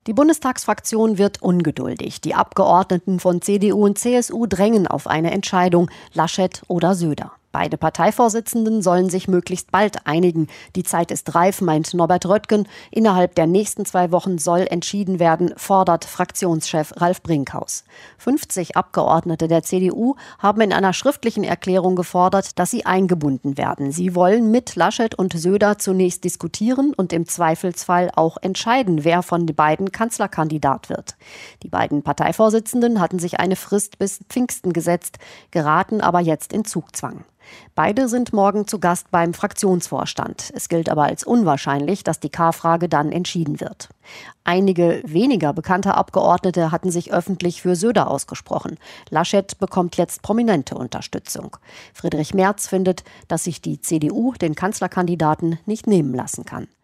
Die Bundestagsfraktion wird ungeduldig. Die Abgeordneten von CDU und CSU drängen auf eine Entscheidung, Laschet oder Söder. Beide Parteivorsitzenden sollen sich möglichst bald einigen. Die Zeit ist reif, meint Norbert Röttgen. Innerhalb der nächsten 2 Wochen soll entschieden werden, fordert Fraktionschef Ralf Brinkhaus. 50 Abgeordnete der CDU haben in einer schriftlichen Erklärung gefordert, dass sie eingebunden werden. Sie wollen mit Laschet und Söder zunächst diskutieren und im Zweifelsfall auch entscheiden, wer von den beiden Kanzlerkandidat wird. Die beiden Parteivorsitzenden hatten sich eine Frist bis Pfingsten gesetzt, geraten aber jetzt in Zugzwang. Beide sind morgen zu Gast beim Fraktionsvorstand. Es gilt aber als unwahrscheinlich, dass die K-Frage dann entschieden wird. Einige weniger bekannte Abgeordnete hatten sich öffentlich für Söder ausgesprochen. Laschet bekommt jetzt prominente Unterstützung. Friedrich Merz findet, dass sich die CDU den Kanzlerkandidaten nicht nehmen lassen kann.